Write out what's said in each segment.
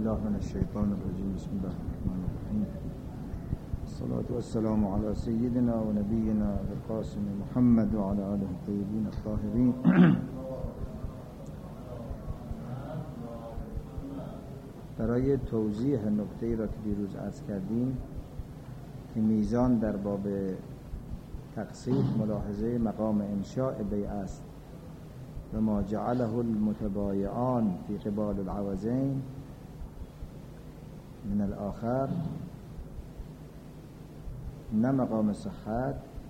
بالله من الشیطان الرجیم. بسم الله الرحمن الرحیم. الصلاة والسلام علی سیدنا و نبینا القاسم محمد و علی آله الطیبین الطاهرین. برای توضیح نکته‌ای را که دیروز عرض کردیم که میزان در باب تقسیم ملاحظه مقام انشاء بیع است و ما جعله المتبایعان فی قبال العوضین من الآخر، نه مقام صحت.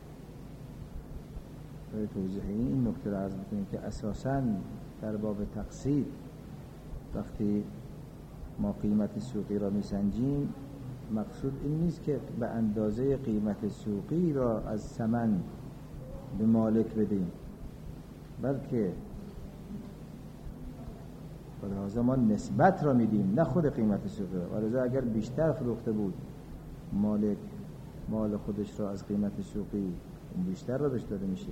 برای توضیح این نکته را عرض می‌کنیم که اساساً در باب تقسیم وقتی ما قیمت سوقی را میسنجیم، مقصود این نیست که به اندازه قیمت سوقی را از ثمن به مالک بدیم، بلکه لذا ما نسبت را میدیم، نه خود قیمت سوقی را. ولذا اگر بیشتر فروخته بود مالک مال خودش را از قیمت سوقی، اون بیشتر را بهش داده میشه.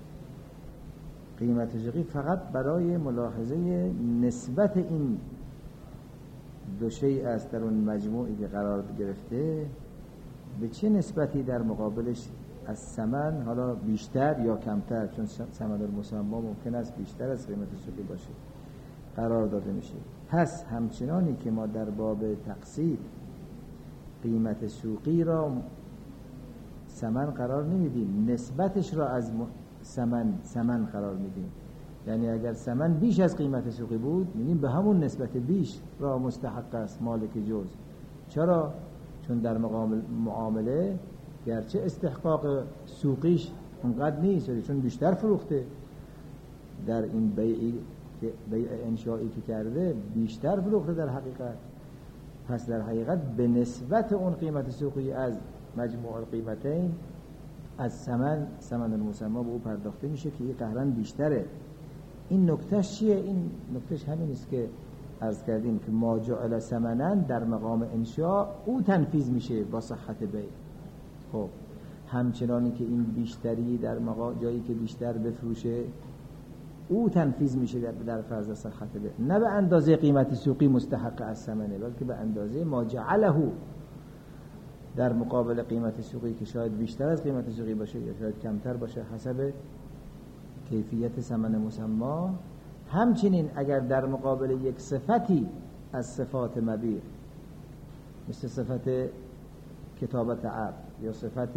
قیمت سوقی فقط برای ملاحظه نسبت این دو شیء است در اون مجموعی که قرار گرفته، به چه نسبتی در مقابلش از ثمن، حالا بیشتر یا کمتر، چون ثمن المسمى ممکن است بیشتر از قیمت سوقی باشه، قرار داده میشه. پس همچنانی که ما در باب تقسیم قیمت سوقی را ثمن قرار نمیدیم، نسبتش را از ثمن قرار میدیم. یعنی اگر ثمن بیش از قیمت سوقی بود، میگیم به همون نسبت بیش را مستحق است مالک جز. چرا؟ چون در معامله گرچه استحقاق سوقیش اونقدر نیست، چون بیشتر فروخته، در این بیع انشایی که کرده بیشتر فروخته در حقیقت. پس در حقیقت به نسبت اون قیمت سوقی از مجموع القیمتین، از ثمن المسمى به او پرداخته میشه که این قهرن بیشتره. این نکتهش چیه؟ این نکتهش همین است که عرض کردیم که ما جعل ثمناً در مقام انشاء او تنفیذ میشه با صحت بیع. خب همچنانی که این بیشتری در جایی که بیشتر بفروشه او تنفیذ میشه در فرض صحت بیع، نه به اندازه قیمت سوقی مستحق از ثمنه، بلکه به اندازه ما جعله در مقابل قیمت سوقی که شاید بیشتر از قیمت سوقی باشه یا شاید کمتر باشه حسب کیفیت ثمن مسمى. همچنین اگر در مقابل یک صفتی از صفات مبیع، مثل صفت کتابت عقد یا صفت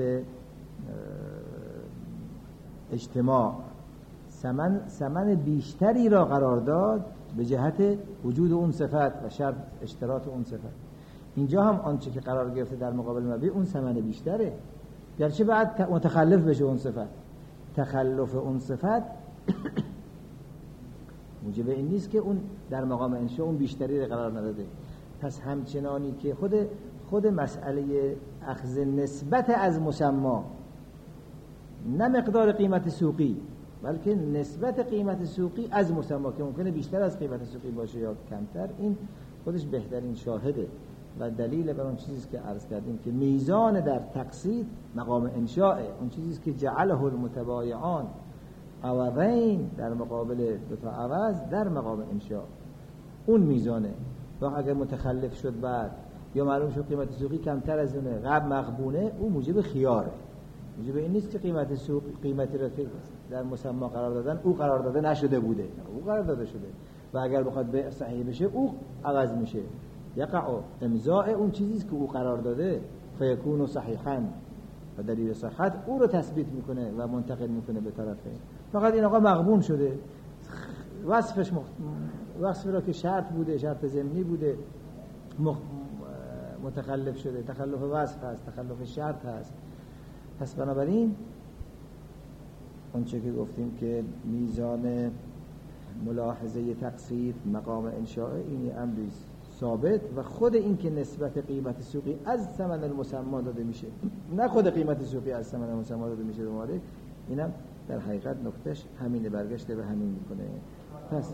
اجتماع، ثمن بیشتری را قرار داد به جهت وجود اون صفت و شرط اشتراط اون صفت، اینجا هم آنچه که قرار گرفته در مقابل مبیع اون ثمن بیشتره، گرچه بعد متخلف بشه اون صفت. تخلف اون صفت موجب این نیست که اون در مقام انشاء اون بیشتری را قرار نداده. پس همچنانی که خود مسئله اخذ نسبت از مسمى، نه مقدار قیمت سوقی، بلکه نسبت قیمت سوقی از مسمى که ممکنه بیشتر از قیمت سوقی باشه یا کمتر، این خودش بهترین شاهده و دلیل بر اون چیزی که عرض کردیم که میزان در تقسیم مقام انشاء، اون چیزی که جعله المتبایعان عوضین در مقابل دو تا عوض در مقام انشاء، اون میزانه. و اگر متخلف شد بعد یا معلوم شد قیمت سوقی کمتر از اونه، قبل مغبونه، اون موجب خیاره. موجب این نیست که قیمتی را که در مسمى قرار دادن او قرار داده نشده بوده، او قرار داده شده و اگر بخواد بیع صحیح بشه او عوض میشه. یقع امضاء اون چیزی که او قرار داده فیکون صحیحا، و دلیل صحت او رو تثبیت میکنه و منتقل میکنه به طرفه. فقط این آقا مغبون شده، وصفی را که شرط بوده، شرط ضمنی بوده، متخلف شده، تخلف وصف هست، تخلف شرط هست. پس بنابراین اونچه که گفتیم که میزان ملاحظه تقسیم مقام انشاء، این امری ثابت و خود این که نسبت قیمت سوقی از ثمن المسمى داده میشه، نه خود قیمت سوقی از ثمن المسمى داده میشه به مالک، اینم در حقیقت نکتهش همینه، برگشته به همین میکنه. پس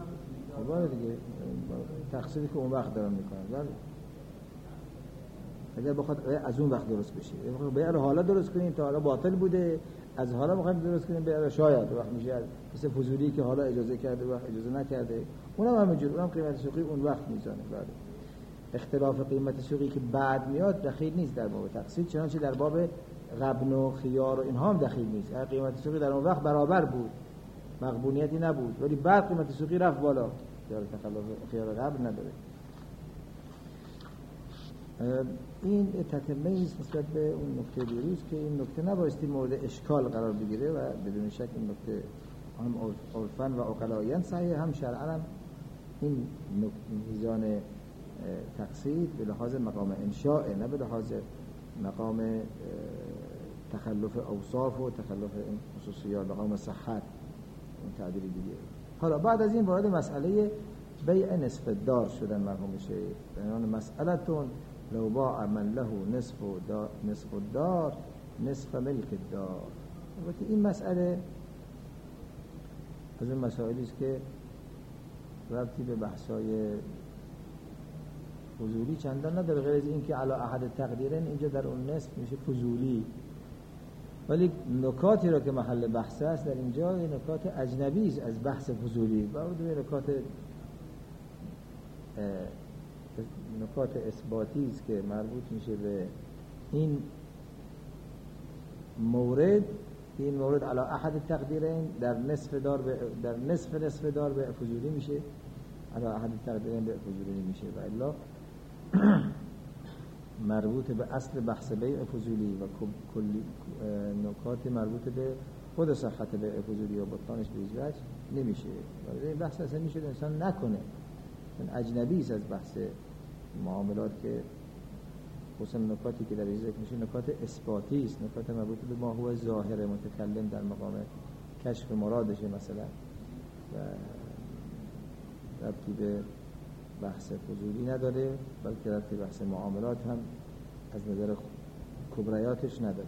باره دیگه تقصیری که اون وقت دارم میکنم. اگر بخواد از اون وقت درست بشه، بخواد بیع رو حالا درست کنیم تا حالا باطل بوده، از حالا بخوایم درست کنیم بیع رو شاید وقت میشه مثل فضولی که حالا اجازه کرده وقت اجازه نکرده، اونم همینجور، اونم قیمت سوقی اون وقت میزانه. بله اختلاف قیمت سوقی که بعد میاد دخیل نیست در باب تقسیط، چنانچه در باب غبن و خیار و اینها هم دخیل نیست. قیمت سوقی در اون وقت برابر بود، مغبونیتی نبود، ولی بعد قیمت سوقی رفت بالا، خیار تخلف خیار غبن نداره. این تتمه است نسبت به اون نکته دیروز که این نکته نبایستی مورد اشکال قرار بگیره و بدون شک این نکته هم عرفاً و عقلایاً صحیح، هم شرعاً هم این میزان تقسیط به لحاظ مقام انشاء، نه به لحاظ مقام تخلف اوصاف و تخلف خصوصیات، مقام صحت اون تعبیر دیگه. حالا بعد از این وارد مسئله بیع نصف دار شدن مرحوم شیخ. بیان مسئلتون لو باع من له نصف الدار نصف ملک الدار. البته این مسئله از اون مسائلی است که ربطی به بحث‌های فضولی چندان نداره، غیر از این که علی احد تقدیرین اینجا در اون نصف میشه فضولی، ولی نکاتی را که محل بحث است در اینجا نکات اجنبی است از بحث فضولی و نکات اثباتی است که مربوط میشه به این مورد. این مورد علی احد تقدیرین در نصف دار به فضولی میشه، علی احد تقدیرین به فضولی میشه، و الا مربوط به اصل بحث بیع فضولی و کلی نکات مربوط به خود صحت بیع فضولی و بطلانش به هیچ وجه نمیشه. و این بحث اصلا میشه انسان نکنه، چون اجنبی است از بحث معاملات، که خصوصا نکاتی که در اینجا میشه نکات اثباتی است، نکات مربوط به ما هو ظاهر متکلم در مقام کشف مرادشه مثلا، و ربطی به بحث فضولی نداره، بلکه ربطی بحث معاملات هم از نظر کبریاتش نداره.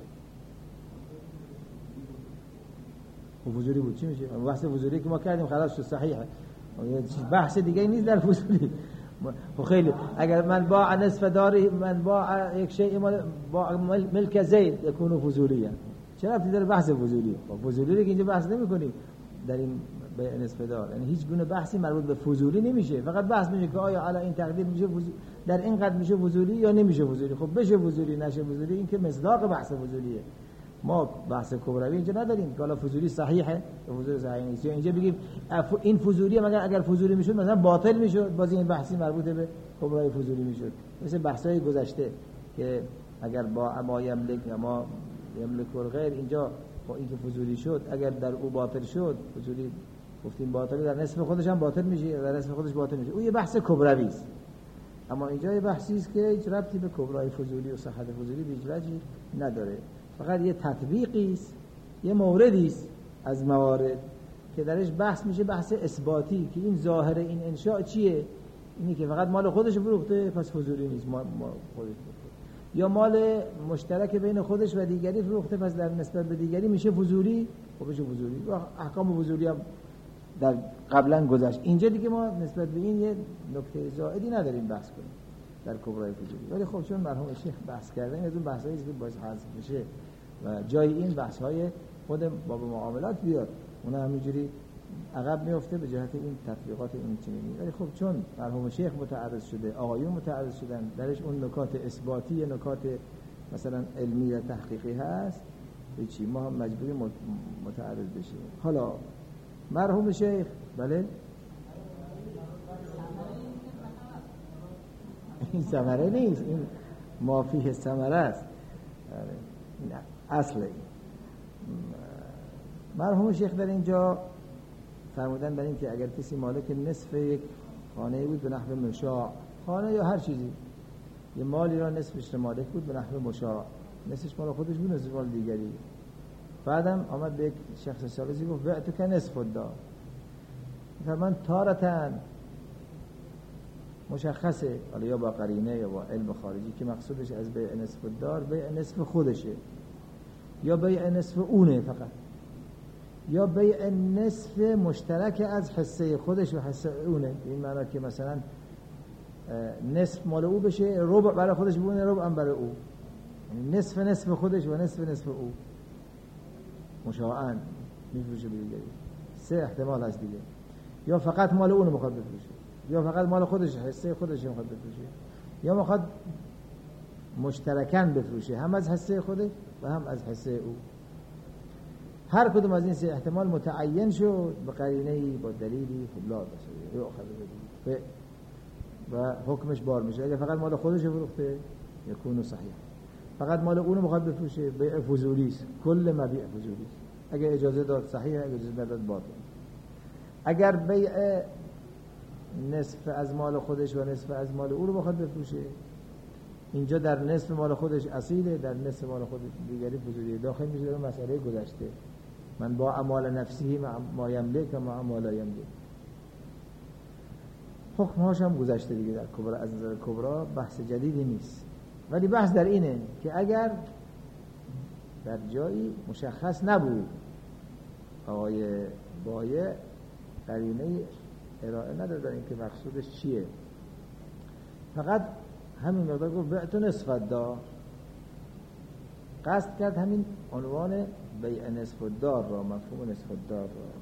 و فضولی بود چی میشه؟ بحث فضولی که ما کردیم خلاص شد، صحیحه، بحث دیگه نیست در فضولی. خیلی اگر من باع نصف داری، من باع یک شیء باع ملک زید یکون فضولیا، چرا ربطی داره بحث فضولی؟ فضولی رو که اینجا بحث نمی‌کنیم در این بیع نصف دار، یعنی هیچ گونه بحثی مربوط به فضولی نمیشه، فقط بحث میشه که آیا علی این تقدیر میشه در این قد میشه فضولی یا نمیشه فضولی. خب بشه فضولی نشه فضولی، این که مصداق بحث فضولیه. ما بحث کبروی اینجا نداریم که حالا فضولی صحیحه فضولی صحیح نیست، اینجا بگیم این فضولی مگر اگر فضولی میشد مثلا باطل میشد، باز این بحثی مربوط به کبروی فضولی میشد، مثل بحث‌های گذشته که اگر با ما یملک یا ما یملک و غیر، اینجا با اینکه فضولی شد اگر در او باطل شد، فضولی گفتیم باطل در نصف خودش هم باطل میشه، در نصف خودش باطل میشه، اون یه بحث کبروی است. اما اینجا یه بحثی است که هیچ ربطی به کبرای فضولی و صحت فضولی به هیچ وجهی نداره، فقط یه تطبیقی است، یه موردی است از موارد که درش بحث میشه، بحث اثباتی، که این ظاهر این انشاء چیه؟ اینی که فقط مال خودش فروخته پس فضولی نیست، ما خودش فروخته، یا مال مشترک بین خودش و دیگری فروخته پس در نسبت به دیگری میشه فضولی، خب بشه فضولی. و احکام فضولی هم در قبلا گذشت، اینجا دیگه ما نسبت به این یه نکته زائدی نداریم بحث کنیم در کبرای فضولی. ولی خب چون مرحوم شیخ بحث کردن از اون بحثایی که باید حذف بشه و جای این بحث‌های خود باب معاملات بیاد، اون همینجوری عقب میفته به جهت این تطبیقات این چنینی. ولی خب چون مرحوم شیخ متعرض شده، آقایون متعرض شدن، درش اون نکات اثباتی، نکات مثلا علمی یا تحقیقی هست، هیچی ما هم مجبوری متعرض بشیم. حالا مرحوم شیخ بله این ثمره نیست، این ما فیه ثمره است، این اصل. مرحوم شیخ در اینجا فرمودن بر این که اگر کسی مالک نصف یک خانه بود به نحو مشاع، خانه یا هر چیزی، یه مالی را نصفش مالک بود به نحو مشاع، نصفش مال خودش بود نصفش مال دیگری، بعدم آمد به یک شخص ثالثی گفت بعت که نصف الدار، فرمان تارتن مشخصه، حالا یا با قرینه یا با علم خارجی که مقصودش از بیع نصف الدار بیع نصف خودشه، یا بیع نصف اونه فقط، یا بیع نصف مشترک از حصه خودش و حصه اونه. این معنی که مثلا نصف مال او بشه، ربع برای خودش بونه، ربع هم برای او، یعنی نصف خودش و نصف او مشاعاً میفروشه به دیگری. 3 احتمال هست دیگه، یا فقط مال اون رو میخواد بفروشه، یا فقط مال خودش، حصه خودش رو میخواد بفروشه، یا میخواد مشترکاً بفروشه، هم از حصه خودش و هم از حصه او. هر کدوم از این 3 احتمال متعین شد به قرینه‌ای، با دلیلی، خب لا بشه یؤخذ به و حکمش بار میشه. اگه فقط مال خودش فروخته یکون صحیح، فقط مال اون رو میخواد بفروشه، بیع فضولی است، کل مبیع فضولی است. اگه اجازه داد صحیحه، اگه اجازه نداد باطل. اگر بیع نصف از مال خودش و نصف از مال او رو بخواد بفروشه، اینجا در نصف مال خودش اصیله، در نصف مال خودش دیگری فضولیه. داخل میشه در مسئله گذشته، من با اعمال نفسی ما یملک و ما اعمال یملک. حکمهاش هم گذشته دیگه در کبرا، از نظر کبرا بحث جدیدی نیست. ولی بحث در اینه که اگر در جایی مشخص نبود، آقای بایع قرینه ارائه ندادن این که مقصودش چیه، فقط همین مقدار گفت بعت نصف الدار، قصد کرد همین عنوان بیع نصف الدار را، مفهوم نصف الدار را.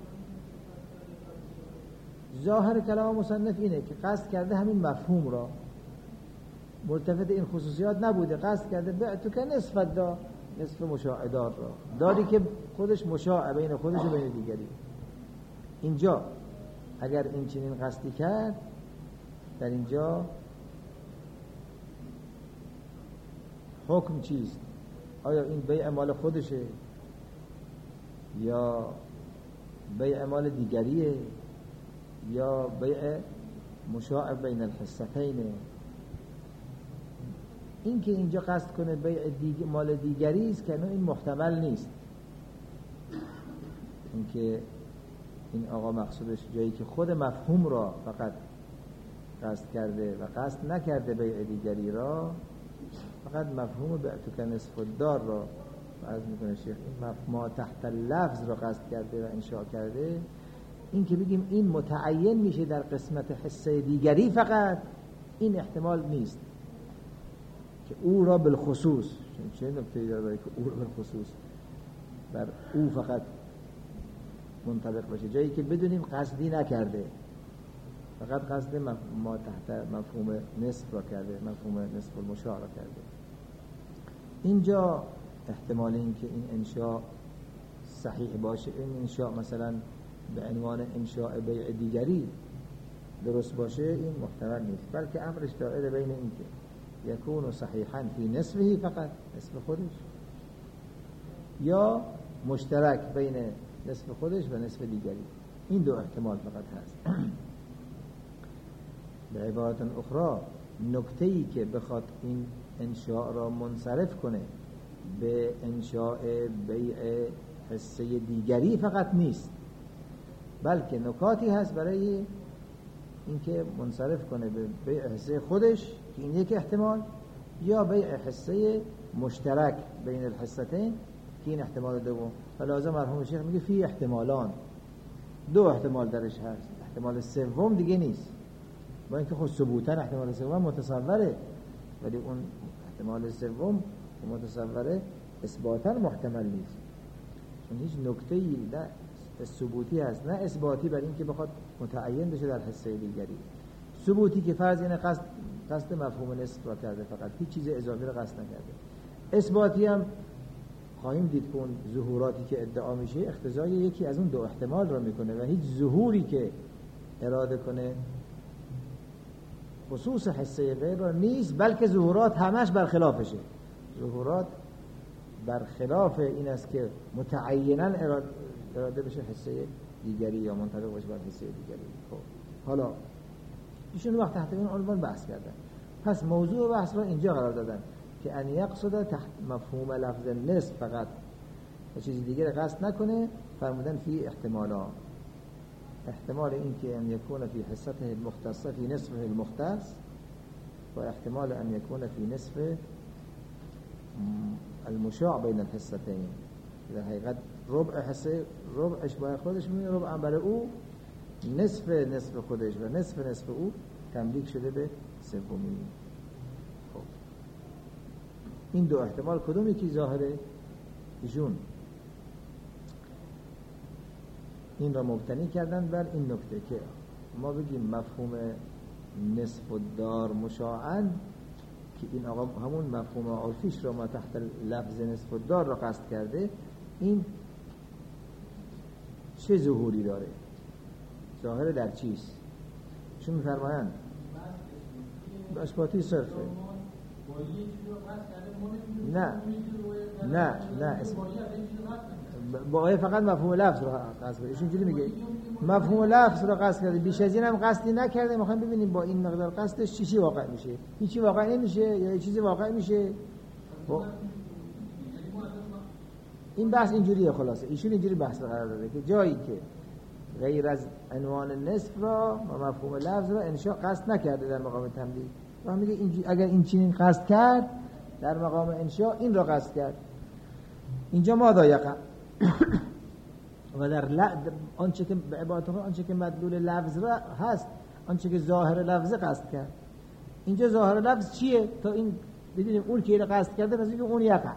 ظاهر کلام مصنف اینه که قصد کرده همین مفهوم را، ملتفت این خصوصیات نبوده، قصد کرده بعتو که نصف الدار، نصف مشاع دار را، داری که خودش مشاع بین خودش و بین دیگری. اینجا اگر این چنین قصدی کرد، در اینجا حکم چیست؟ آیا این بیع مال خودشه یا بیع مال دیگریه یا بیع مشاع بین الحصتین؟ این که اینجا قصد کنه بیع مال دیگری است که این محتمل نیست. این که این آقا مقصودش جایی که خود مفهوم را فقط قصد کرده و قصد نکرده بیع دیگری را، فقط مفهوم بعتو که نصف الدار را عرض میکنه شیخ، این ما تحت لفظ را قصد کرده و انشاء کرده. این که بگیم این متعین میشه در قسمت حصه دیگری، فقط این احتمال نیست که او را بالخصوص، چه نکته‌ای داره که او را بالخصوص بر او فقط منطبق باشه، جایی که بدونیم قصدی نکرده، فقط قصد ما تحت مفهوم نصف را کرده، مفهوم نصف المشاع را کرده. اینجا احتمال این که این انشاء صحیح باشه، این انشاء مثلا به عنوان انشاء بیع دیگری درست باشه، این محتمل نیست، بلکه امرش دائره بین این که یکون صحیحا فی نصفه، فقط نصف خودش، یا مشترک بین نصف خودش و نصف دیگری. این 2 احتمال فقط هست. به عبارت اخرى، نکته‌ای که بخواد این انشاء را منصرف کنه به انشاء بیع حصه دیگری فقط نیست، بلکه نکاتی هست برای اینکه منصرف کنه به بیع حصه خودش، که این یک احتمال، یا بیع حصه مشترک بین الحصتین، که این احتمال دوم. فلازم مرحوم شیخ میگه فی احتمالان، 2 احتمال درش هست، احتمال سوم دیگه نیست، با اینکه خود ثبوتاً احتمال سوم متصوره، ولی اون احتمال سوم متصوره اثباتاً محتمل نیست، چون هیچ نکته‌ای نه ثبوتی هست نه اثباتی بر این که بخواد متعین بشه در حصه دیگری. ثبوتی که فرض اینه قصد مفهوم نصف را کرده، فقط هیچ چیز اضافی را قصد نکرده. اثباتی هم خواهیم دید که اون ظهوراتی که ادعا میشه اقتضای یکی از اون 2 احتمال را میکنه و هیچ ظهوری که اراده کنه خصوص حصه غیر را نیست، بلکه ظهورات همش برخلافشه. ظهورات برخلاف این است که متعیناً اراده بشه حصه دیگری یا منطبق باشه بر حصه دیگری. خب حالا ایشون وقت تحت این عنوان بحث کردن، پس موضوع بحث را اینجا قرار دادن که ان یقصد تحت مفهوم لفظ نصف فقط و چیز دیگه را قصد نکنه. فرمودن فی احتمالان، احتمال این که ان یکون فی حصته المختصه فی نصفه المختص، و احتمال ان یکون فی نصف المشاع بین الحصتين. در حقیقت ربع حصه، ربعش با خودش میونه، ربع هم برای او، نصف خودش و نصف او تملیک شده به سومی. خب این دو احتمال کدومی که ظاهره؟ ایشون این را مبتنی کردن بر این نکته که ما بگیم مفهوم نصف الدار مشاعاً، که این آقا همون مفهوم عرفیش را ما تحت لفظ نصف الدار را قصد کرده، این چه ظهوری داره؟ ظاهر در چیست؟ چون می‌فرمایند اثباتی صرفه. نه با آیه فقط مفهوم لفظ رو قصد کرده. ایشون اینجوری میگه مفهوم لفظ رو قصد کرده، بیش از این هم قصدی نکرده. میخوایم ببینیم با این مقدار قصدش چی واقع میشه، هیچی واقع نمیشه یا چیزی واقع میشه. این بحث اینجوریه. خلاصه ایشون اینجوری بحث قرار داده که جایی که غیر از عنوان نصف را و مفهوم لفظ را انشاء قصد نکرده در مقام تملیک، و میگه اگر این چنین قصد کرد در مقام انشاء این را قصد کرد. اینجا ما دایقه و در آنچه که به عبارت آنچه که مدلول لفظ را هست، آنچه که ظاهر لفظ قصد کرد. اینجا ظاهر لفظ چیه؟ تا این بدونیم اون که قصد کرده پس اینکه اون یقه.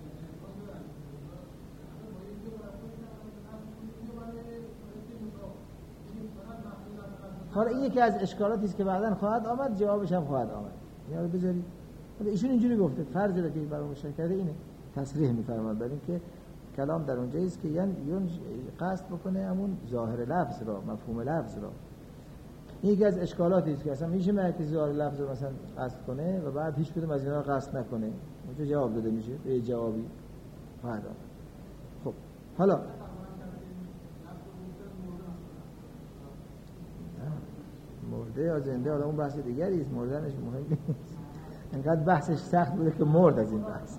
حالا این یکی از اشکالاتی است که بعداً خواهد آمد، جوابش هم خواهد آمد. یاد بذارید. ایشون اینجوری گفته، فرض را که برای مشکل کرده اینه، تصریح می‌فرماد بر این که کلام در اونجایی است که یعنی قصد بکنه همون ظاهر لفظ را، مفهوم لفظ را. این یکی از اشکالاتی است که اصلا میشه که ظاهر لفظ رو مثلا قصد کنه و بعد هیچ کدوم از اینا رو قصد نکنه. اونجا جواب داده میشه، به جوابی خواهد آمد. خب حالا مرده یا زنده، حالا اون بحث دیگری است، مردنش مهم نیست. انقدر بحثش سخت بوده که مرد از این بحث.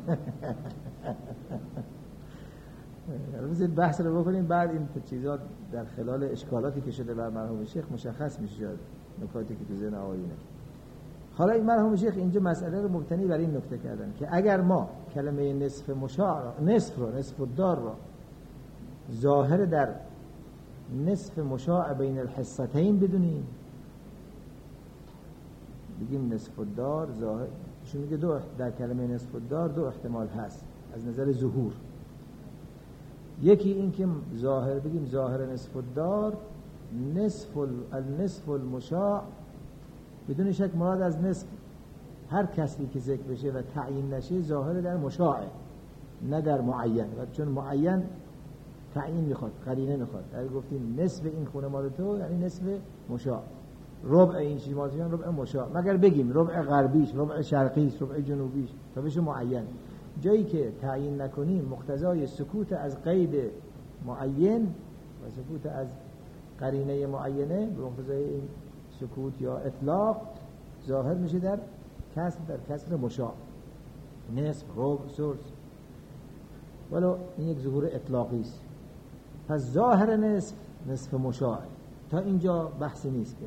بذارید بحث رو بکنیم، بعد این چیزا در خلال اشکالاتی که شده بر مرحوم شیخ مشخص میشه، نکاتی که تو ذهن آقایونه. حالا این مرحوم شیخ اینجا مسئله رو مبتنی بر این نکته کردن که اگر ما کلمه نصف مشاع نصف الدار را ظاهر در نصف مشاع بین الحصتین بدونیم، بگیم نصف الدار ظاهر، چون میگه در کلمه نصف الدار دو احتمال هست از نظر ظهور. یکی این که ظاهر بگیم ظاهر نصف الدار نصف المشاع، بدون شک مراد از نصف هر کسی که ذکر بشه و تعیین نشه ظاهر در مشاعه، نه در معین. و چون معین تعیین میخواد، قرینه میخواد. اگه گفتیم نصف این خونه مال تو یعنی نصف مشاع، ربع این چیز مال تو یعنی ربع مشاع، مگر بگیم ربع غربیش، ربع شرقیش، ربع جنوبیش تا بشه معین. جایی که تعیین نکنیم مقتضای سکوت از قید معین و سکوت از قرینه معینه، به مقتضای این سکوت یا اطلاق ظاهر میشه در کسر مشاع، نصف، ربع، ثلث. ولو این یک ظهور اطلاقی است. پس ظاهر نصف مشاع تا اینجا بحثی نیست.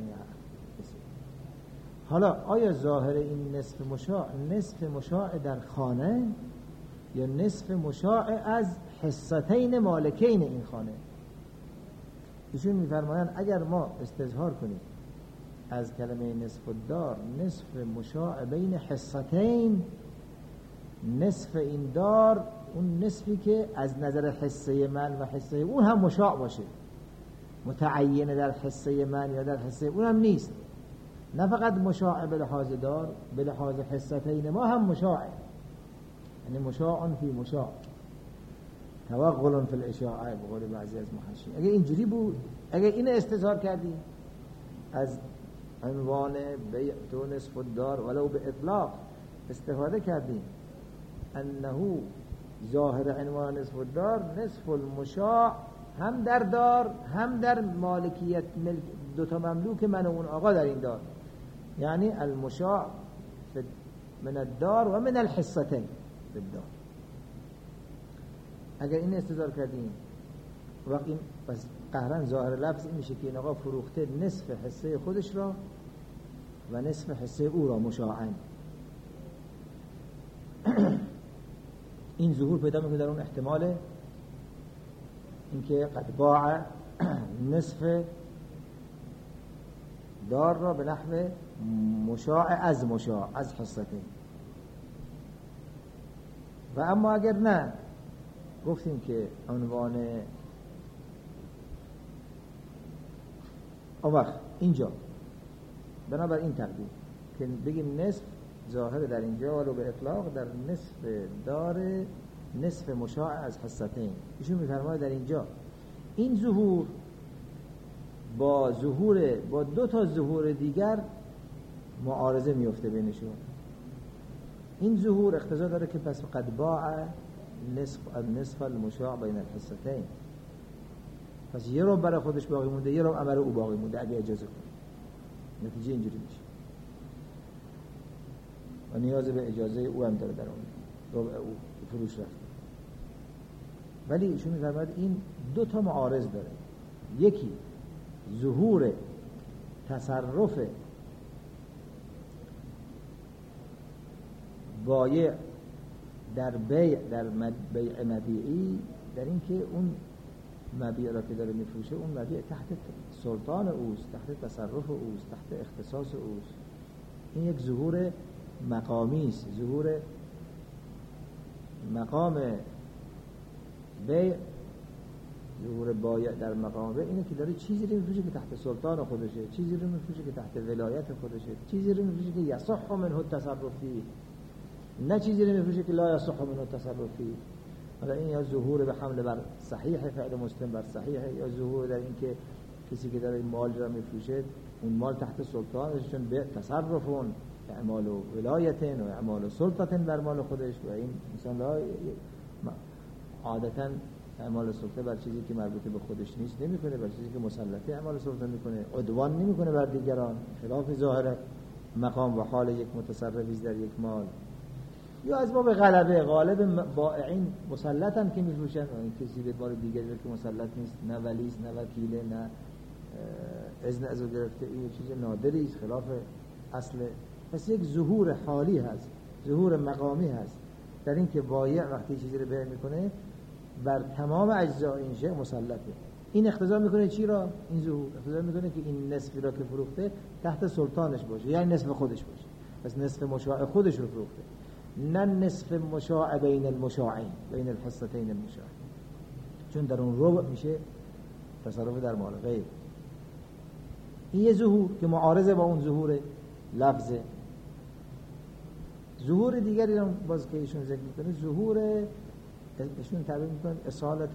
حالا آیا ظاهر این نصف مشاع در خانه یا نصف مشاع از حصتین مالکین این خانه؟ ایشون میفرمایند اگر ما استظهار کنیم از کلمه نصف الدار نصف مشاع بین حصتین، نصف این دار اون نصفی که از نظر حصه من و حصه اون هم مشاع باشه، متعین در حصه من یا در حصه اون هم نیست، نه فقط مشاع به لحاظ دار، به لحاظ حصتین ما هم مشاع، یعنی مشاع فی مشاع، توغل فی الاشاعه به قول بعضی از محشین. اگه اینجوری بود، اگه این استظهار کردیم از عنوان بیع تو نصف الدار ولو به اطلاق استفاده کردیم انه ظاهر عنوان نصف الدار نصف المشاع هم در دار هم در مالکیت دوتا مملوک من و اون آقا در این دار، یعنی المشاع من الدار و من الحصتين بالدار. اگر این استظهار کردیم وقت این پس قهرن ظاهر لفظ این میشه که این آقا فروخته نصف حصه خودش را و نصف حصه او را مشاعاً. این ظهور پیدا میکنه در اون احتمال اینکه قد باع نصف دار را به نحو مشاع از مشاع از حصتین. و اما اگر نه، گفتیم که عنوان وقت اینجا بنابراین این تقدیم که بگیم نصف ظاهر در اینجا ولو به اطلاق در نصف دار نصف مشاع از حصتین. ایشون می‌فرماید در اینجا این ظهور با دو تا ظهور دیگر معارضه میفته بینشون. این ظهور اقتضا داره که پس قد باع نصف المشاع بین الحصتین، پس یه رو برای خودش باقی مونده، یه رو عمل او باقی مونده اگه اجازه کنه. نتیجه اینجوری میشه و نیاز به اجازه او هم داره در اون ربع او فروش رفت. ولی ایشون می‌فرماید این دو تا معارض داره. یکی ظهور تصرف بایع در بیع مبیعی، در این که اون مبیع را که داره میفروشه اون مبیع تحت سلطان اوست، تحت تصرف اوست، تحت اختصاص اوست. این یک ظهور مقامی است. ظهور مقام بیع، ظهور بایع در مقام بیع اینه که داره چیزی رو میفروشه که تحت سلطان خودشه، چیزی رو میفروشه که تحت ولایت خودشه، چیزی رو میفروشه که یصح منه التصرف فیه، نه چیزی رو میفروشه که لا یصح منه التصرف فیه. حالا این یا ظهور به حمل بر صحیح، فعل مسلم بر صحیح، یا ظهور در این که کسی که داره این مال را میفروشه اون مال تحت سلطانش، چون به تصرفون اعمال و ولایتن و اعمال و سلطتن بر مال خودش. و این مثلا عادتاً اعمال سلطه بر چیزی که مربوط به خودش نیست نمیکنه، بر چیزی که مسلطه اعمال سلطه میکنه، عدوان نمیکنه بر دیگران، خلاف ظاهر مقام و حال یک متصرفی در یک مال. یا از باب غلبه، غالب بائعین مسلطن که میفروشن، این کسی به بار دیگری که مسلط نیست، نه ولیست، نه وکیله، نه اذن از او گرفته، این چیز نادری است، خلاف اصل. پس یک ظهور حالی هست، ظهور مقامی هست در این که بایع وقتی چیزی رو بیع میکنه بر تمام اجزای این شیء مسلطه. این اقتضا میکنه چی را؟ این ظهور اقتضا میکنه که این نصفی را که فروخته تحت سلطانش باشه، یعنی نصف خودش باشه. پس نصف مشاع خودش رو فروخته، نه نصف مشاع بین المشاعین، بین الحصتین المشاعین، چون در اون ربع میشه تصرف در مال غیر. این یه ظهور که معارضه با اون ظهور لفظه. ظهور دیگری رو باز که ایشون ذکر میکنه، ظهور ایشون تعبیر میکنه اصالت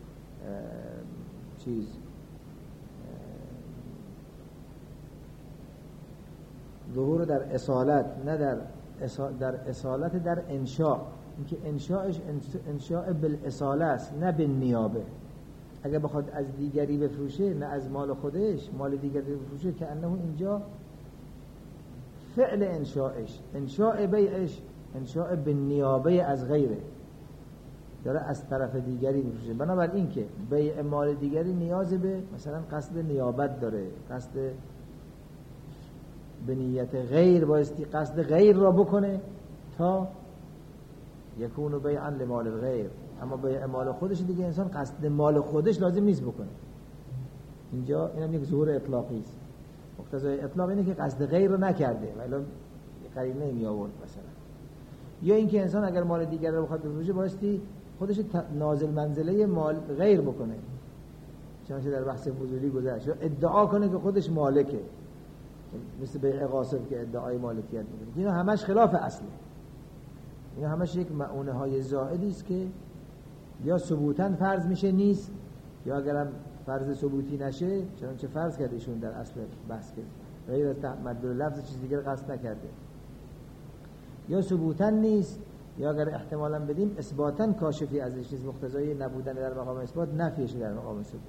ظهور در اصالت، نه در اصالت در انشاء. اینکه انشاءش انشاء بالاصاله است، نه بالنیابه. اگه بخواد از دیگری بفروشه، نه از مال خودش، مال دیگری بفروشه، که انه اینجا فعل انشاءش، انشاء بیعش انشاء بالنیابه از غیره، داره از طرف دیگری بفروشه. بنابراین که بیع مال دیگری نیاز به مثلا قصد نیابت داره، قصد به نیت غیر بایستی قصد غیر را بکنه تا یکونو بیعا لمال الغیر. اما بیع مال خودش دیگه انسان قصد مال خودش لازم نیست بکنه. اینجا اینم یک ظهور اطلاقی است. مقتضای اطلاق اینه که قصد غیر رو نکرده و الا قرینه نمی آورد مثلا. یا اینکه انسان اگر مال دیگر رو بخواد بفروشه بایستی خودش نازل منزله مال غیر بکنه، چنانچه در بحث فضولی گذشت، ادعا کنه که خودش مالکه، مثل بیع غاصب که ادعای مالکیت میکنه. اینا همش خلاف اصله. اینا همش یک معونه های زائدی است که یا ثبوتاً فرض میشه نیست، یا اگرم فرض ثبوتی نشه، چنانچه فرض کرده ایشون در اصل بحث که غیر از مدلول لفظ چیز دیگر قصد نکرده، یا ثبوتاً نیست، یا اگر احتمالاً بدیم اثباتاً کاشفی ازش نیست، مقتضای نبودن در مقام اثبات نفیش در مقام ثبوت.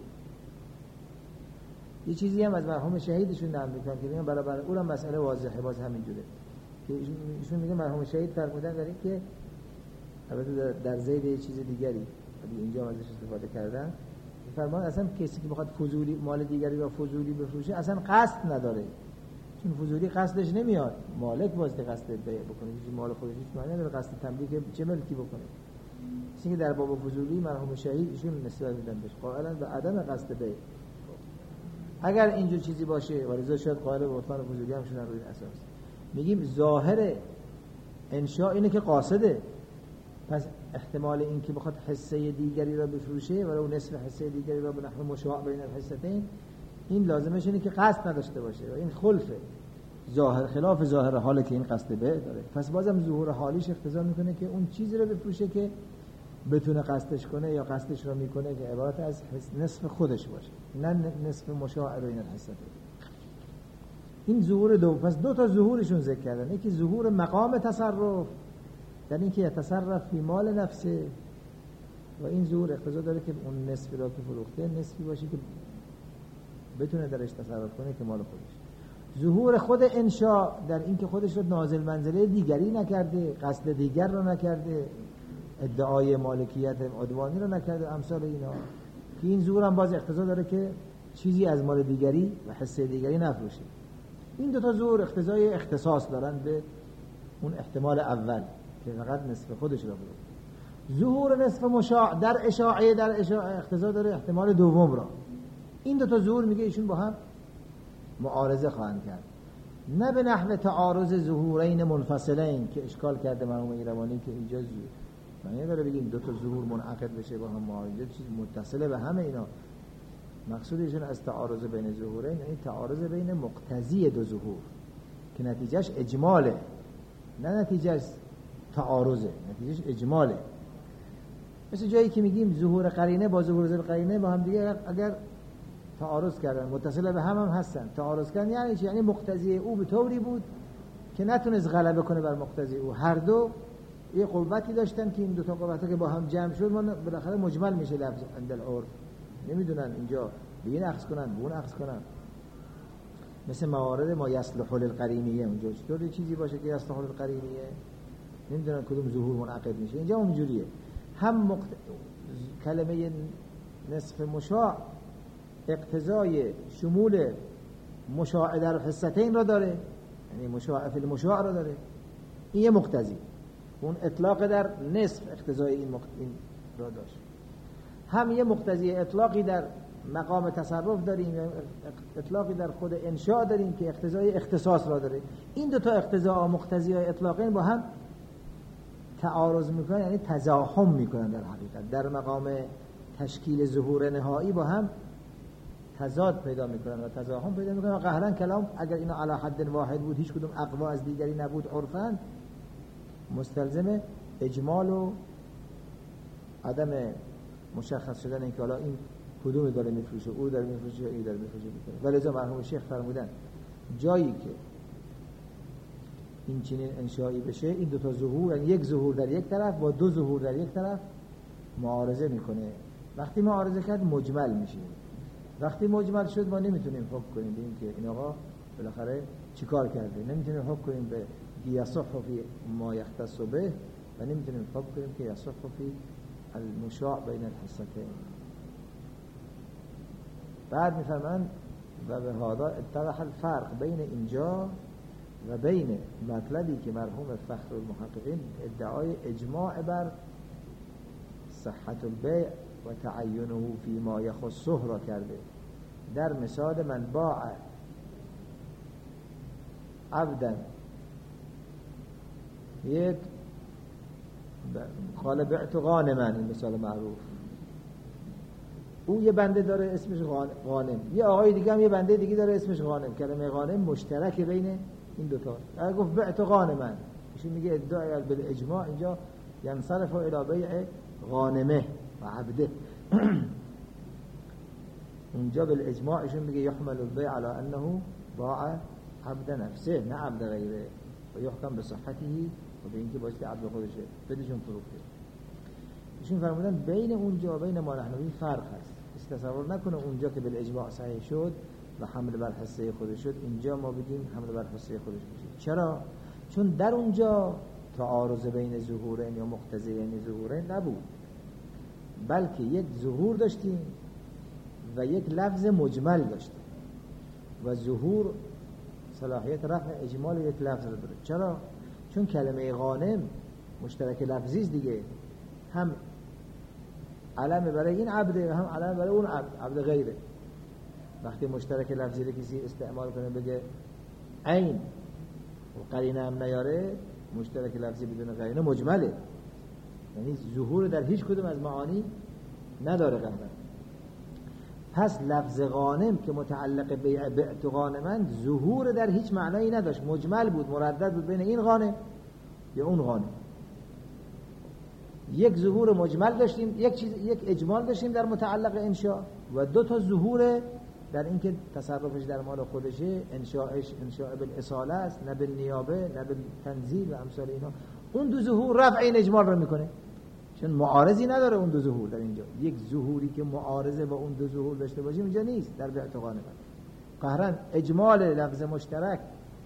یه چیزی هم از مرحوم شهیدشون نقل میکنن که میگن برابر اونم مسئله واضحه، باز همینجوره که ایشون میگه مرحوم شهید فرمودن در این که البته در زید یه چیز دیگری اینجا ازش استفاده کردن، فرمان اصلا کسی که بخواد فضولی مال دیگری را فضولی بفروشه اصلا قصد نداره، چون فضولی قصدش نمیاد، مالک واسه قصد بیع بکنه، چیزی مال خودش هیچ معنی نداره قصد تملیک چه ملکی بکنه. چیزی که در باب فضولی مرحوم شهید ایشون نسبت میدن بهش قائلا به عدم قصد بیع. اگر اینجور چیزی باشه و لذا شاید قائل به بطلان فضولی هم شدن روی این اساس، میگیم ظاهر انشاء اینه که قاصده، پس احتمال این که بخواد حصه دیگری را بفروشه و اون نصف حصه دیگری را به نحو مشاع بین الحصتین، این لازمش اینه که قصد نداشته باشه و این خلفه ظاهر، خلاف ظاهر حاله که این قصد به داره. پس بازم ظهور حالیش اقتضا میکنه که اون چیزی رو بفروشه که بتونه قصدش کنه یا قصدش رو میکنه که عبارت از نصف خودش باشه، نه نصف مشاع بین الحصتین. این ظهور دو. پس دو تا ظهورشون ذکر کردن، یکی ظهور مقام تصرف، در این که یتصرف فی مال نفسه، و این ظهور اقتضا داره که اون نصفی را که فروخته نصفی باشه که بتونه درش تصرف کنه که مال خودش. ظهور خود انشاء در این که خودش رو نازل منزله دیگری نکرده، قصد دیگر رو نکرده، ادعای مالکیت عدوانی رو نکرده، امثال اینا، که این ظهور هم باز اقتضا داره که چیزی از مال دیگری و حصه دیگری نفروشه. این دو تا ظهور اقتضای اختصاص دارن به اون احتمال اول که فقط نصف خودش رو بده. ظهور نصف مشاع در اشاعه اقتضا داره احتمال دوم را. این دو تا ظهور میگه ایشون با هم معارضه خواهند کرد، نه به نحو تعارض ظهورین منفصلین که اشکال کرده مرحوم ایروانی که اینجا معنی داره بگیم دو تا ظهور منعقد بشه با هم معارضه، چیز متصله به همه اینا. مقصود ایشون از تعارض بین ظهورین یعنی تعارض بین مقتضی دو ظهور که نتیجهش اجماله، نه نتیجهش تعارضه، نتیجهش اجماله. مثل جایی که میگیم ظهور قرینه با ظهور ضد قرینه با هم دیگه اگر تعارض کردن متصل به هم هستن، تعارض کردن یعنی چی؟ یعنی مقتضی او به طوری بود که نتونست غلبه کنه بر مقتضی او، هر دو یه قوتی داشتن که این دو تا قوتا که با هم جمع شد ما بالاخره مجمل میشه لفظ عند العرف، نمیدونن اینجا به این اخذ کنن به اون اخذ کنن. مثل موارد ما یصلح للقرینیه، اونجا چطور چیزی باشه که یصلح للقرینیه نمیدونن کدوم ظهور منعقد میشه، اینجا اونجوریه. هم کلمه نصف مشاع اقتضای شمول مشاع در حصتین را داره، یعنی مشاع فی المشاع را داره، این یه مقتضی. اون اطلاق در نصف اقتضای این را داشت. هم یه مقتضی اطلاقی در مقام تصرف داریم، اطلاقی در خود انشاء داریم که اقتضای اختصاص را داره. این دو تا اقتضا مقتضی های اطلاقین با هم تعارض میکنن، یعنی تزاحم میکنن در حقیقت، در مقام تشکیل ظهور نهایی با هم تضاد پیدا میکنن و تزاحم پیدا میکنن و قهرن کلام اگر اینا علی حد واحد بود، هیچ کدوم اقوا از دیگری نبود، عرفاً مستلزم اجمال و عدم مشخص شدن اینکه حالا این کدوم داره میفروشه، او داره میفروشه یا این داره میفروشه. ولذا مرحوم شیخ فرمودن جایی که این چنین انشایی بشه، این دو تا ظهور، یعنی یک ظهور در یک طرف با دو ظهور در یک طرف معارضه میکنه. وقتی معارضه کرد مجمل میشه. وقتی مجمل شد ما نمیتونیم حکم کنیم به این که این آقا بالاخره چیکار کرده، نمیتونیم حکم کنیم به یصح فی ما یختص به و نمیتونیم حکم کنیم که یصح فی المشاع بین الحصتین. بعد میفرمایند و به هذا اتضح الفرق بین اینجا و بین مطلبی که مرحوم فخر المحققین ادعای اجماع بر صحت البیع و تعینه فی ما یخصه را کرده در مثال من باع عبدا، یک قال بعت غانما، این مثال معروف، او یه بنده داره اسمش غانم، یه آقای دیگه هم یه بنده دیگه داره اسمش غانم. کلمه غانم مشترک بین این دوتا. اگه گفت بعت غانما، ایشون میگه ادعای بالاجماع اینجا ینصرف الی بیع غانمه و عبده. اونجا بالاجماع ایشون میگه یحمل البیع علی انه باع عبد نفسه نه عبد غیره و یحکم به صحته و به اینکه باشه عبد خودشه بدشون فروخته. ایشون فرمودن بین اونجا و بین ما نحنوی فرق هست. تصور نکنه اونجا که بالاجماع صحیح شد و حمل بر حصه خودش شد، اینجا ما بگیم حمل بر حصه خودش بشه. چرا؟ چون در اونجا تعارض بین ظهورین یا مقتضیین ظهورین نبود، بلکه یک ظهور داشتیم و یک لفظ مجمل داشتیم و ظهور صلاحیت رفع اجمال یک لفظ رو داره. چرا؟ چون کلمه غانم مشترک لفظی است دیگه، هم علم برای این عبده و هم علم برای اون عبد غیره. وقتی مشترک لفظی رو کسی استعمال کنه بگه عین و قرینه هم نیاره، مشترک لفظی بدون قرینه مجمله، یعنی ظهور در هیچ کدوم از معانی نداره قهرن. پس لفظ غانم که متعلق به بعت غانمند ظهور در هیچ معنایی نداشت، مجمل بود، مردد بود بین این غانم یا اون غانم. یک ظهور مجمل داشتیم، یک اجمال داشتیم در متعلق انشاء و دو تا ظهور در اینکه تصرفش در مال خودشه، انشاء بالاصاله است نه بالنیابه نه بالتنزیل و امثال اینا. اون دو ظهور رفع این اجمال رو میکنه، چون معارضی نداره اون دو ظهور در اینجا. یک ظهوری که معارضه با اون دو ظهور داشته باشیم اینجا نیست در بعت غانم. قهرن اجمال لفظ مشترک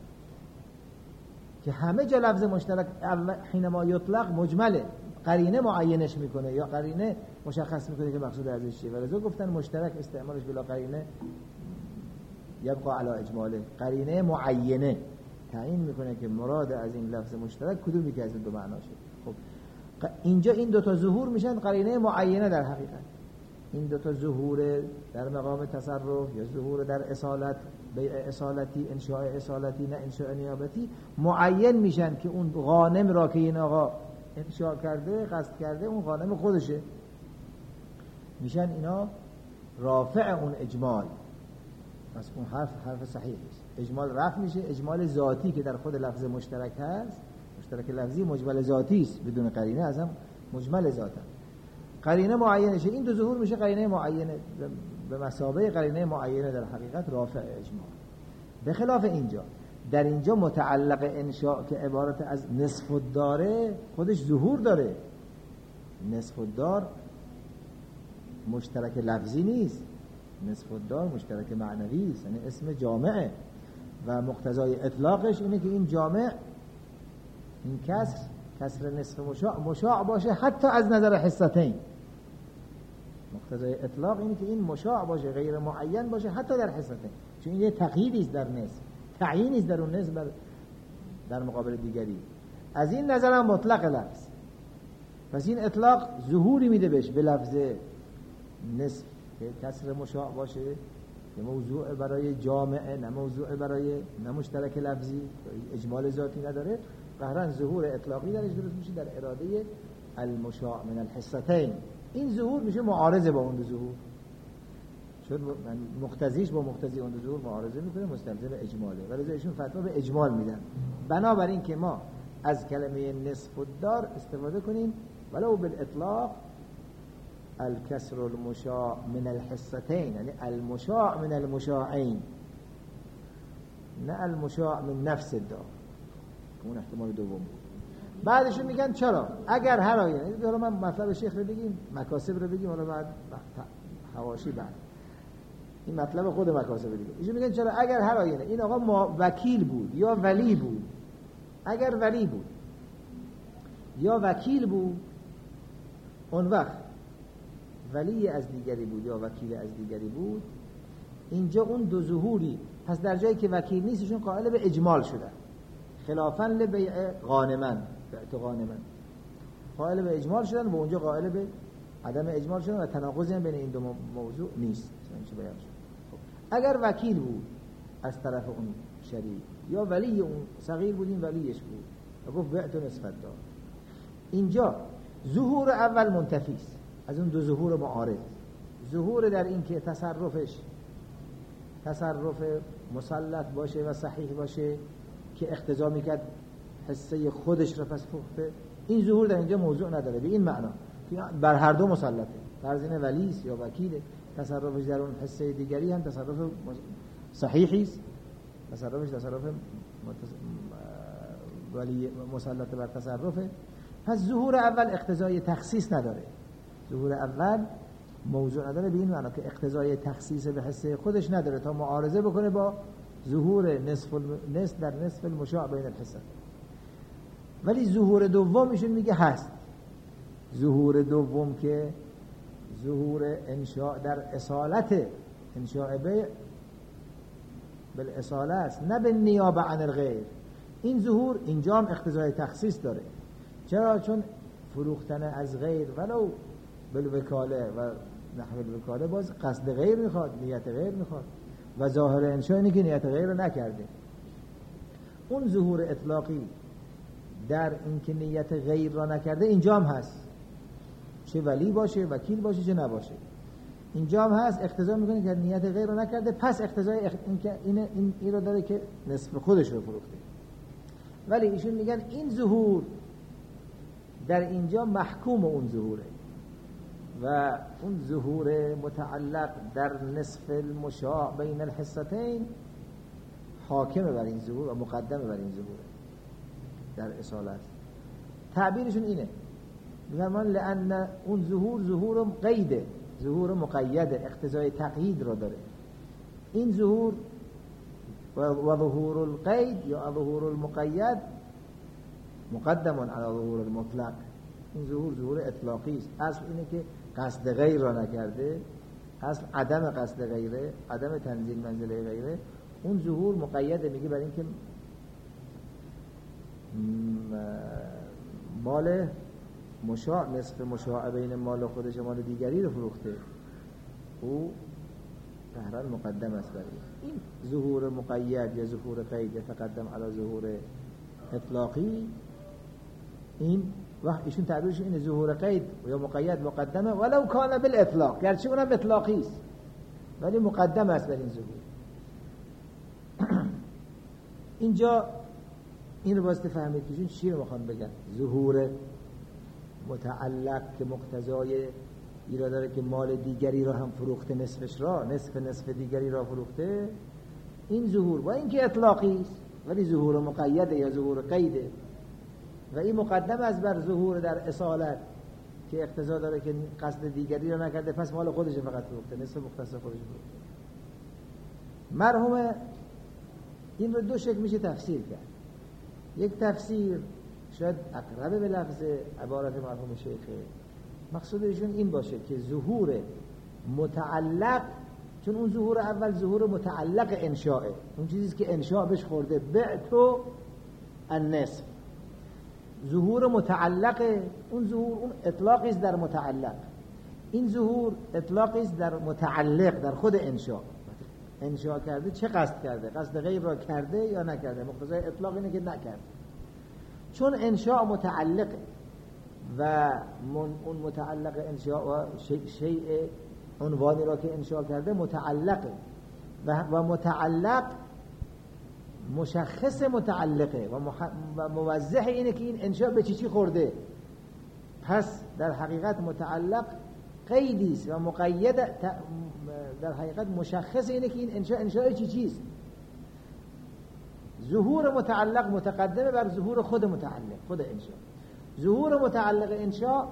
که همه جا لفظ مشترک حینما یطلق مجمله، قرینه معینش میکنه یا قرینه مشخص میکنه که مقصود ازش چیه. ولذا گفتن مشترک استعمالش بلا قرینه یبقى علی اجماله، قرینه معینه تعیین میکنه که مراد از این لفظ مشترک کدومی که از این دو معناشه. خب اینجا این دو تا ظهور میشن قرینه معینه در حقیقت. این دو تا ظهور در مقام تصرف یا ظهور در اصالت، بیع اصالتی، انشاء اصالتی نه انشاء نیابتی، معین میشن که اون غانم را که این آقا انشاء کرده قصد کرده اون غانم خودشه، میشن اینا رافع اون اجمال. پس اون حرف صحیح است. اجمال رفع میشه. اجمال ذاتی که در خود لفظ مشترک هست، مشترک لفظی مجمل ذاتی است بدون قرینه، ازم مجمل ذاتن. قرینه معینه شه، این دو ظهور میشه قرینه معینه به مثابه قرینه معینه در حقیقت رافع اجمال. به خلاف اینجا، در اینجا متعلق انشاء که عبارت از نصف الداره خودش ظهور داره. نصف الدار مشترک لفظی نیست، نصف الدار مشترک معنوی است، یعنی اسم جامعه و مقتضای اطلاقش اینه که این جامع، این کسر نصف مشاع باشه حتی از نظر حصتین. مقتضای اطلاق اینه که این مشاع باشه، غیر معین باشه حتی در حصتین، چون این یه تقییدی است در نصف، تعیینی است در اون نصف در مقابل دیگری. از این نظر هم مطلق لفظ. پس این اطلاق ظهوری میده بهش به لفظ نصف که کسر مشاع باشه، که موضوع برای جامعه نه موضوع برای نه مشترک لفظی، اجمال ذاتی نداره. قهرن ظهور اطلاقی درش درست میشه در اراده المشاع من الحصتین. این ظهور میشه معارضه با اون دو ظهور، چون مقتضیش با مقتضی اون دو ظهور معارضه میکنه، مستلزم اجماله. ولی ایشون فتوا به اجمال میدن. بنابراین که ما از کلمه نصف الدار استفاده کنیم ولو بالاطلاق، الکسر المشاع من الحصتین، یعنی المشاع من المشاعین، نه المشاع من نفس الدار، اون احتمال دوم بود. بعدشون میگن چرا اگر هر آینه، حالا من مطلب شیخ رو بگیم، مکاسب رو بگیم، حالا بعد حواشی بعد این مطلب خود مکاسب رو بگیم. ایشون میگن چرا اگر هر آینه این آقا وکیل بود یا ولی بود، اگر ولی بود یا وکیل بود، اون وقت ولی از دیگری بود یا وکیل از دیگری بود، اینجا اون دو ظهوری، پس در جایی که وکیل نیستشون قائل به اجمال شدن، خلافاً لبیع غانمن، بعت غانمن قائل به اجمال شدن و اونجا قائل به عدم اجمال شدن و تناقضی هم بین این دو موضوع نیست. چه بیان شد؟ اگر وکیل بود از طرف اون شریک یا ولی اون صغیر بود، این ولیش بود و گفت بعت نصف الدار، اینجا ظهور اول منتفی است از اون دو ظهور معارض. ظهور در این که تصرف مسلط باشه و صحیح باشه که اقتضا میکرد حصه خودش رو پس فوخته، این ظهور در اینجا موضوع نداره به این معنا که بر هر دو مسلطه. فرض اینه ولیست یا وکیله، تصرفش در اون حصه دیگری هم تصرف صحیحی است، تصرف ولی مسلط بر تصرفه. پس ظهور اول اقتضای تخصیص نداره، ظهور اول موضوع نداره به این معنا که اقتضای تخصیص به حصه خودش نداره تا معارضه بکنه با ظهور نصف در نصف المشاع بین الحصه. ولی ظهور دوم ایشون میگه هست. ظهور دوم که ظهور انشاء در اصالت، انشاء بیع بالاصاله است نه به نیابه عن الغیر. این ظهور اینجا هم اقتضای تخصیص داره. چرا؟ چون فروختن از غیر ولو بالوکاله و نحو الوکاله باز قصد غیر میخواد، نیت غیر میخواد. و ظاهر انشاء اینه که نیت غیر رو نکرده. اون ظهور اطلاقی در این که نیت غیر را نکرده اینجا هم هست، چه ولی باشه، وکیل باشه، چه نباشه، اینجا هم هست. اقتضا میکنه که نیت غیر را نکرده، پس اقتضای این که این رو داره که نصف خودش رو فروخته. ولی ایشون میگن این ظهور در اینجا محکوم اون ظهوره و اون ظهور متعلق در نصف المشاع بین الحصتین حاکمه بر این ظهور و مقدمه بر این ظهوره در اصالت. تعبیرشون اینه، میگن لأن اون ظهور قیده، ظهور مقیده، اقتضای تقیید رو داره. این ظهور و ظهور القید یا ظهور المقید مقدم علی ظهور المطلق. این ظهور اطلاقی است. اصل اینه که قصد غیر را نکرده، اصل عدم قصد غیره، عدم تنزیل منزله غیره. اون ظهور مقیده، میگه برای اینکه مال مشاع، نصف مشاع بین مال خودش و مال دیگری رو فروخته، او قهران مقدم است برای این ظهور مقید یا ظهور قید یتقدم علی ظهور اطلاقی. این وقت ایشون تعبیرش اینه ظهور قید یا مقید مقدمه ولو کان بالاطلاق، گرچه اونم اطلاقی است ولی مقدم است بر این ظهور. اینجا این رو واسه فهمید که چی رو میخوان بگن. ظهور متعلق که مقتضای ایرا داره که مال دیگری را هم فروخته، نصفش را، نصف دیگری را فروخته. این ظهور با اینکه اطلاقی است ولی ظهور مقیده یا ظهور قیده و این مقدم از بر ظهور در اصالت که اقتضا داره که قصد دیگری را نکرده، پس مال خودش فقط فروخته، نصف مختص خودش فروخته. مرحوم این رو دو شکل میشه تفسیر کرد. یک تفسیر شاید اقرب به لفظ عبارت مرحوم شیخه، مقصودشون این باشه که ظهور متعلق، چون اون ظهور اول ظهور متعلق انشاءه، اون چیزی که انشاء بهش خورده، بعتو النصف. ظهور متعلق اون ظهور اون اطلاقی است در متعلق، این ظهور اطلاقی است در متعلق، در خود انشاء کرده چه قصد کرده، قصد غیر را کرده یا نکرده. مقتضای اطلاق اینه که نکرده، چون انشاء متعلقه و اون متعلق انشاء و شیء عنوانی را که انشاء کرده متعلقه و متعلق مشخص متعلقه و موضح اینه که این انشاء به چی خورده. پس در حقیقت متعلق قیدی است و مقید در حقیقت مشخص اینه که این انشاء چیست. ظهور متعلق متقدمه بر ظهور خود متعلق، خود انشاء. ظهور متعلق انشاء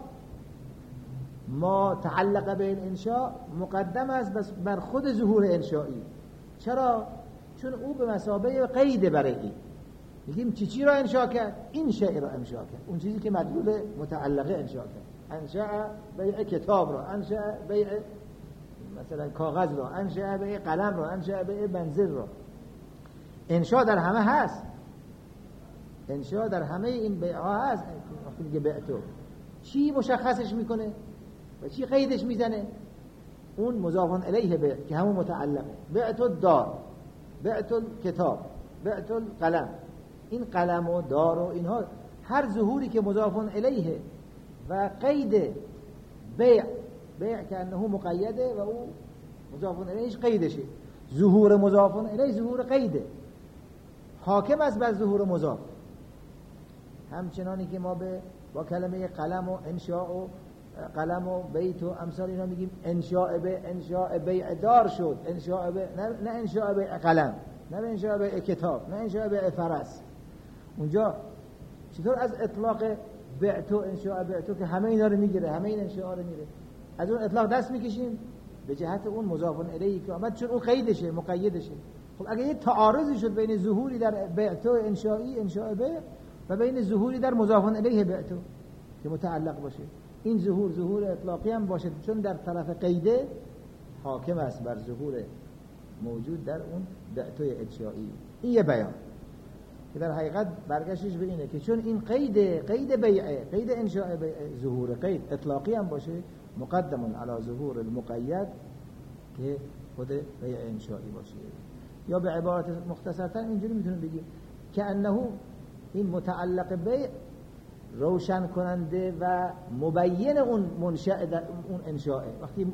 ما تعلق به این انشاء مقدم است بر خود ظهور انشایی. چرا؟ چون او به مثابه قید برای این. میگیم چی را انشاء کرد؟ این شیء را انشاء کرد، اون چیزی که مدلول متعلقه انشاء کرد. انشاء بیع کتاب را، انشاء بیع مثلا کاغذ را، انشاء بیع قلم را، انشاء بیع بنزین را. انشاء در همه هست، انشاء در همه این بیع ها هست. وقتی میگه بعتو چی مشخصش میکنه و چی قیدش میزنه؟ اون مضاف الیه به که همون متعلقه. بعتو دار، بعتو کتاب، بعتو قلم. این قلم و دار و اینها هر ظهوری که مضاف الیه و قید بیع که انه مقیده و او مضاف الیهش قیدشه. ظهور مضاف الیه ظهور قیده، حاکم است بر ظهور مضاف. همچنانی که ما با کلمه قلم و انشاء و قلم و بیت و امثال اینا میگیم انشاء بیع دار شد، انشاء بیع نه انشاء بیع قلم، نه انشاء بیع کتاب، نه انشاء بیع فرس. اونجا چطور از اطلاق بعتو انشاء بعتو که همه اینا رو میگیره، همه این انشاء رو میگیره، از اون اطلاق دست میکشیم به جهت اون مضاف الیه که آمد، چون اون قیدشه، مقیدشه. خب اگه یه تعارضی شد بین ظهوری در بعتو انشائی انشاء بیع و بین ظهوری در مضاف الیه بعتو که متعلق باشه، این ظهور اطلاقی هم باشه، چون در طرف قیده حاکم است بر ظهور موجود در اون بعتو انشائی. این یه بیان که در حقیقت برگشتش به اینه که چون این قید بیعه، قید انشاء بیعه، ظهور قید اطلاقی هم باشه، مقدم علی ظهور المقید که خود بیع انشایی باشه. یا به عبارت مختصرتر اینجوری میتونیم بگیم که انه این متعلق بیع روشن کننده و مبین اون منشأ در اون انشاء. وقتی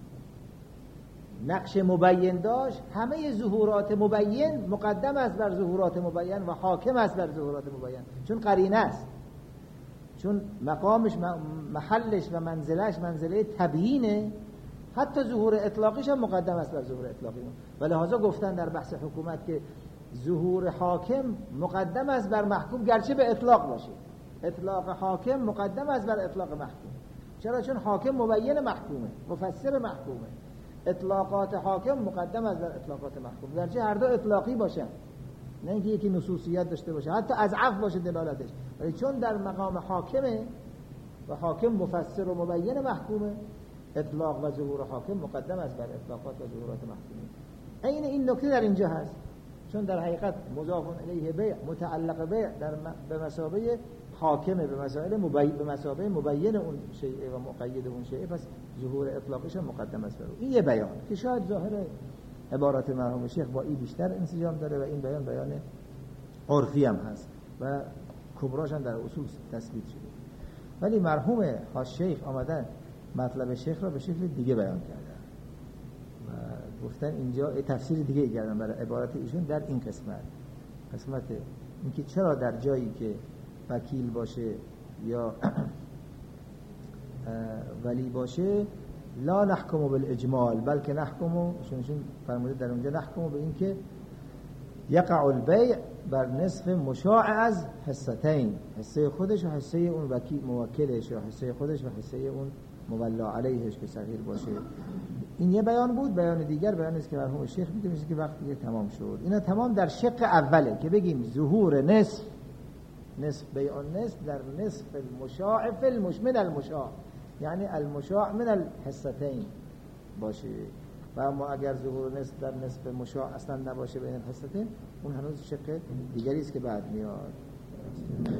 نقش مبین داشت، همه ظهورات مبین مقدم است بر ظهورات مبین و حاکم است بر ظهورات مبین، چون قرینه است، چون مقامش محلش و منزلش منزله تبیینه. حتی ظهور اطلاقیش هم مقدم است بر ظهور اطلاقی. و لحاظا گفتن در بحث حکومت که ظهور حاکم مقدم است بر محکوم، گرچه به اطلاق باشه. اطلاق حاکم مقدم است بر اطلاق محکوم. چرا؟ چون حاکم مبین محکومه، مفسر محکومه. اطلاقات حاکم مقدم است بر اطلاقات محکوم، گرچه هر دو اطلاقی باشن، نه اینکه یکی نصوصیت داشته باشه، حتی از عفو باشه دلالتش، ولی چون در مقام حاکمه و حاکم مفسر و مبین محکومه، اطلاق و ظهور حاکم مقدم است بر اطلاقات و ظهورات محکومه. عین این نکته در اینجا هست، چون در حقیقت مضاف الیه بیع متعلق بیع به مثابه حاکمه، به مثابه مبین اون شیء و مقید اون شیء، پس ظهور اطلاقش هم مقدم است بر اون. این یه بیان که شاید ظاهر عبارات مرحوم شیخ با این بیشتر انسجام داره و این بیان عرفی هم هست و کبراش هم در اصول تثبیت شده، ولی مرحوم شیخ آمدن مطلب شیخ را به شکل دیگه بیان کردن و گفتن اینجا تفسیر دیگه کردن برای عبارت ایشون در این قسمت اینکه چرا در جایی که وکیل باشه یا ولی باشه لا نحکم بالاجمال بلکه نحکم، چون فرموده در اونجا نحکم به این که یقع البیع بر نصف مشاع از حصتین، حصه خودش و حصه اون وکیل موکلش، یا حصه خودش و حصه اون مولا علیهش که صغیر باشه. این یه بیان بود. بیان دیگر بیان است که مرحوم شیخ میگه که وقتی تمام شد، اینا تمام در شق اوله که بگیم ظهور نصف بیع نصف در نصف المشاع من المشاع، یعنی المشاع من الحصتین باشه. و اما اگر ظهور نصف در نصف مشاع اصلا نباشه بین الحصتین، اون هنوز شق دیگری است که بعد میاد.